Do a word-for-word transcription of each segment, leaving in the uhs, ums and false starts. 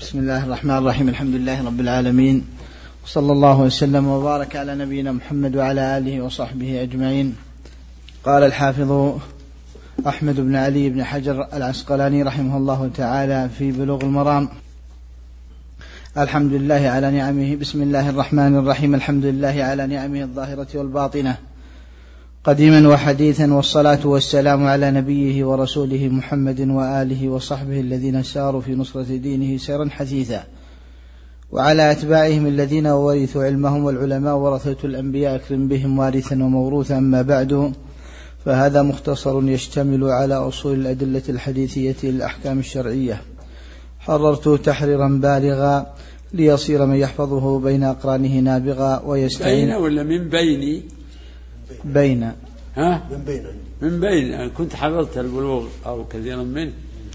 بسم الله الرحمن الرحيم. الحمد لله رب العالمين، وصلى الله وسلم وبارك على نبينا محمد وعلى آله وصحبه أجمعين. قال الحافظ أحمد بن علي بن حجر العسقلاني رحمه الله تعالى في بلوغ المرام: الحمد لله على نعمه. بسم الله الرحمن الرحيم. الحمد لله على نعمه الظاهرة والباطنة قديما وحديثا، والصلاة والسلام على نبيه ورسوله محمد وآله وصحبه الذين ساروا في نصرة دينه سيرا حثيثا، وعلى أتباعهم الذين ورثوا علمهم، والعلماء ورثة الأنبياء أكرم بهم وارثا وموروثا. أما بعد، فهذا مختصر يشتمل على أصول الأدلة الحديثية للأحكام الشرعية، حررت تحريرا بالغا ليصير من يحفظه بين أقرانه نابغا ويستعين. بين ولا من بيني؟ بين. ها؟ من بين. من بين. أنا كنت حفظت البلوغ أو كثيرا منه.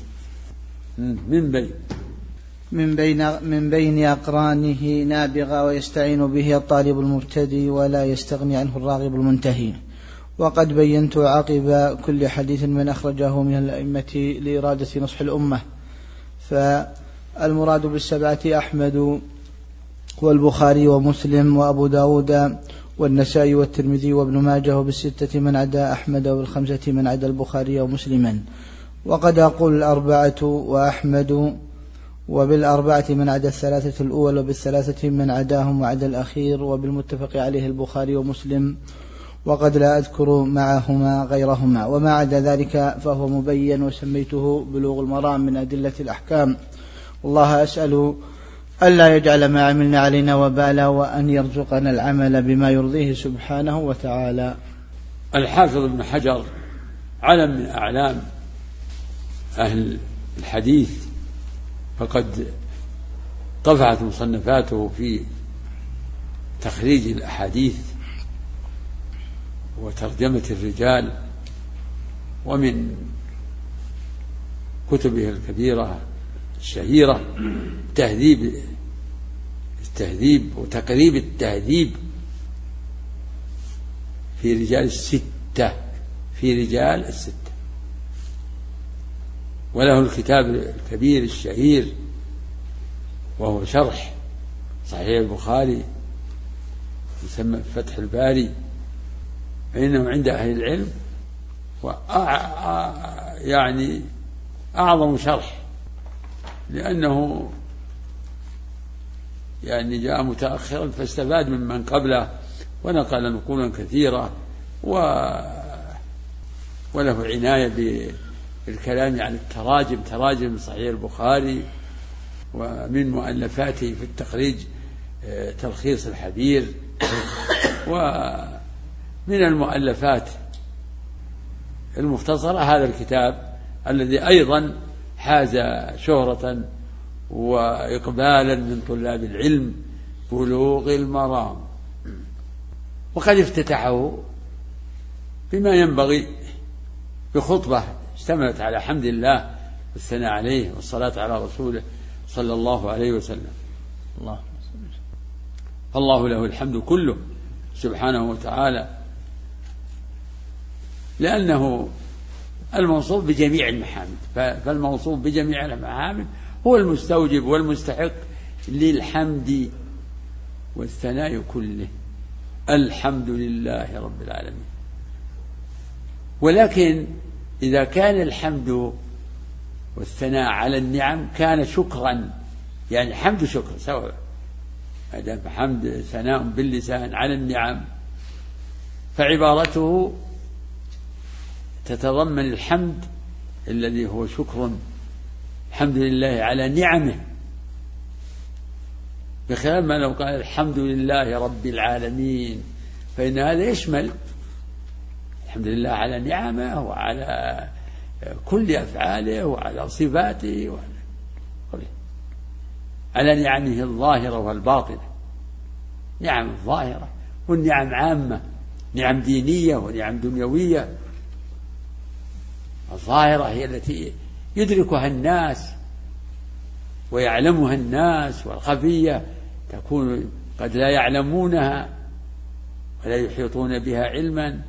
من بين. من بين من بين أقرانه نابغا ويستعين به الطالب المبتدئ ولا يستغني عنه الراغب المنتهي. وقد بينت عقب كل حديث من أخرجه من الأئمة لإرادة نصح الأمة. فالمراد بالسبعة أحمد والبخاري ومسلم وأبو داود والنسائي والترمذي وابن ماجه، وبالستة من عدا أحمد، وبالخمسة من عدا البخاري ومسلما. وقد أقول الأربعة وأحمد، وبالأربعة من عدا الثلاثة الأول، وبالثلاثة من عداهم وعدا الأخير، وبالمتفق عليه البخاري ومسلم، وقد لا أذكر معهما غيرهما. وما عدا ذلك فهو مبين، وسميته بلوغ المرام من أدلة الأحكام. والله أسأل ألا يجعل ما عملنا علينا وبالا، وأن يرزقنا العمل بما يرضيه سبحانه وتعالى. الحافظ ابن حجر علم من أعلام أهل الحديث، فقد طفعت مصنفاته في تخريج الأحاديث وترجمة الرجال، ومن كتبه الكبيرة الشهيرة تهذيب التهذيب وتقريب التهذيب في رجال الستة في رجال الستة وله الكتاب الكبير الشهير وهو شرح صحيح البخاري يسمى فتح الباري، فإنه عند أهل العلم وأع... يعني أعظم شرح، لأنه يعني جاء متأخرا فاستفاد ممن قبله ونقل نقولا كثيرة، و... وله عناية بالكلام عن التراجم، تراجم صحيح البخاري، ومن مؤلفاته في التخريج تلخيص الحبير، ومن المؤلفات المختصرة هذا الكتاب الذي أيضا حاز شهرة وإقبالا من طلاب العلم، بلوغ المرام. وقد افتتحه بما ينبغي بخطبة اشتملت على حمد الله والثناء عليه والصلاة على رسوله صلى الله عليه وسلم. الله الله له الحمد كله سبحانه وتعالى، لأنه الموصوف بجميع المحامد، فالموصوف بجميع المحامد هو المستوجب والمستحق للحمد والثناء كله. الحمد لله رب العالمين. ولكن إذا كان الحمد والثناء على النعم كان شكرا، يعني حمد شكر سواء، هذا حمد ثناء باللسان على النعم، فعبارته تتضمن الحمد الذي هو شكر، الحمد لله على نعمه، بخلاف ما لو قال الحمد لله رب العالمين، فإن هذا يشمل الحمد لله على نعمه وعلى كل أفعاله وعلى صفاته وعلى على نعمه الظاهرة والباطنة، نعم الظاهرة والنعم عامة، نعم دينية ونعم دنيوية. الظاهرة هي التي يدركها الناس ويعلمها الناس، والخفية تكون قد لا يعلمونها ولا يحيطون بها علما،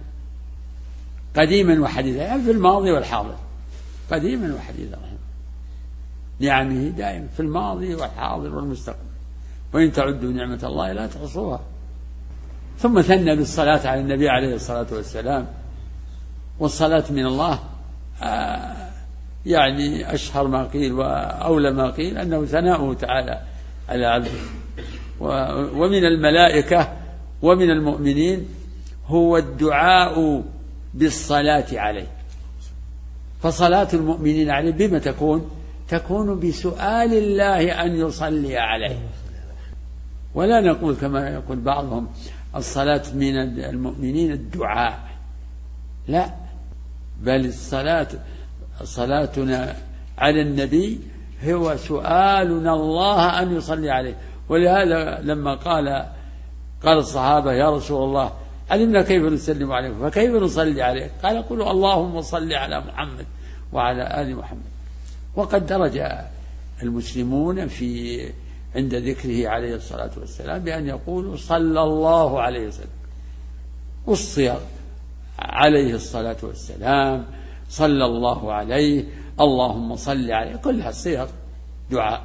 قديما وحديثا، في الماضي والحاضر، قديما وحديثا. نعمه دائما في الماضي والحاضر والمستقبل، وإن تعدوا نعمة الله لا تحصوها. ثم ثنى بالصلاة على النبي عليه الصلاة والسلام. والصلاة من الله آه يعني أشهر ما قيل وأولى ما قيل أنه ثناؤه تعالى على عبده. ومن الملائكة ومن المؤمنين هو الدعاء بالصلاة عليه. فصلاة المؤمنين عليه بما تكون؟ تكون بسؤال الله أن يصلي عليه، ولا نقول كما يقول بعضهم الصلاة من المؤمنين الدعاء، لا، بل الصلاة صلاتنا على النبي هو سؤالنا الله أن يصلي عليه. ولهذا لما قال قال الصحابة يا رسول الله علمنا كيف نسلم عليه فكيف نصلي عليه؟ قال قولوا اللهم صل على محمد وعلى آل محمد. وقد درج المسلمون في عند ذكره عليه الصلاة والسلام بأن يقولوا صلى الله عليه وسلم، والصيغ عليه الصلاة والسلام، صلى الله عليه، اللهم صل عليه، كلها صيغ دعاء.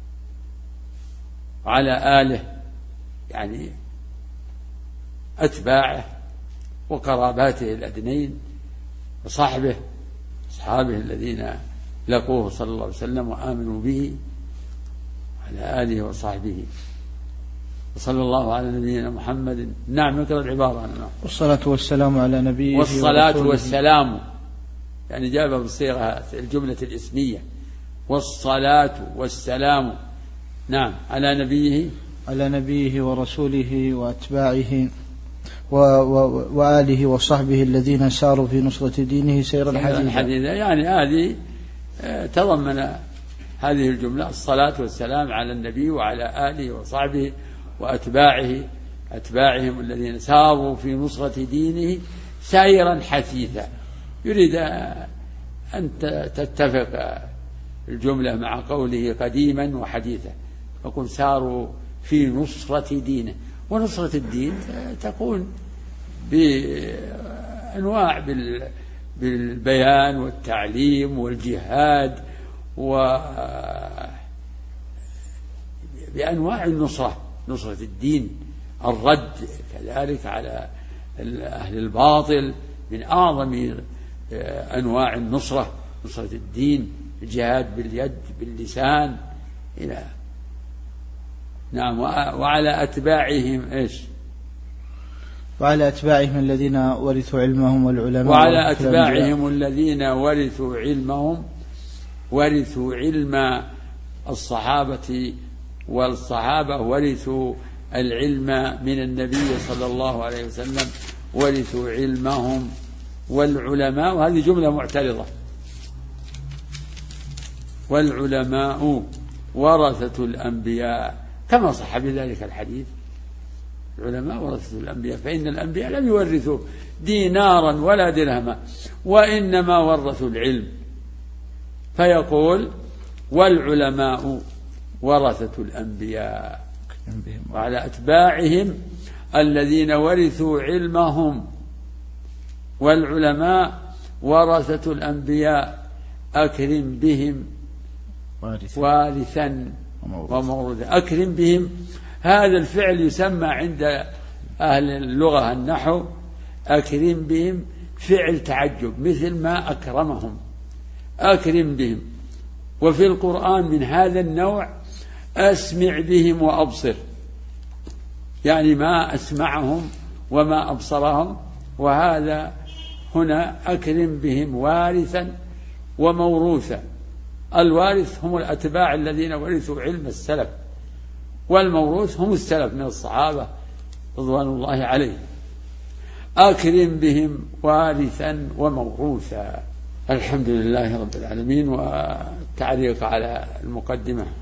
وعلى آله يعني أتباعه وقراباته الأدنين وصحبه أصحابه الذين لقوه صلى الله عليه وسلم وآمنوا به، على آله وصحبه. وصلى الله على نبينا محمد. نعم، نقرأ العبارة عنه. والصلاة والسلام على نبيه. والصلاة والسلام يعني جابها بالصيغة الجملة الاسمية، والصلاة والسلام نعم على نبيه على نبيه ورسوله وأتباعه و و وآله وصحبه الذين ساروا في نصرة دينه سيرا حديدا. يعني هذه تضمن هذه الجملة الصلاة والسلام على النبي وعلى آله وصحبه وأتباعه أتباعهم الذين ساروا في نصرة دينه سيرا حثيثا. يريد أن تتفق الجملة مع قوله قديما وحديثا، يقول ساروا في نصرة دينه. ونصرة الدين تكون بأنواع بالبيان والتعليم والجهاد وبأنواع النصرة، نصرة الدين، الرد كذلك على أهل الباطل من أعظم أنواع النصرة، نصرة الدين، الجهاد باليد باللسان إلى نعم. وعلى أتباعهم إيش؟ وعلى أتباعهم الذين ورثوا علمهم والعلماء. وعلى أتباعهم الذين ورثوا علمهم، ورثوا علم الصحابة، والصحابة ورثوا العلم من النبي صلى الله عليه وسلم، ورثوا علمهم والعلماء. وهذه جملة معترضة. والعلماء ورثة الأنبياء كما صح بذلك الحديث، العلماء ورثة الأنبياء، فإن الأنبياء لم يورثوا دينارا ولا درهما وإنما ورثوا العلم. فيقول والعلماء ورثة الأنبياء، وعلى أتباعهم الذين ورثوا علمهم والعلماء ورثة الأنبياء أكرم بهم وارثا وموروثا. أكرم بهم هذا الفعل يسمى عند أهل اللغة النحو أكرم بهم فعل تعجب، مثل ما أكرمهم، أكرم بهم. وفي القرآن من هذا النوع أسمع بهم وأبصر، يعني ما أسمعهم وما أبصرهم. وهذا هنا أكرم بهم وارثا وموروثا. الوارث هم الأتباع الذين ورثوا علم السلف، والموروث هم السلف من الصحابة رضوان الله عليهم. أكرم بهم وارثا وموروثا. الحمد لله رب العالمين. والتعليق على المقدمة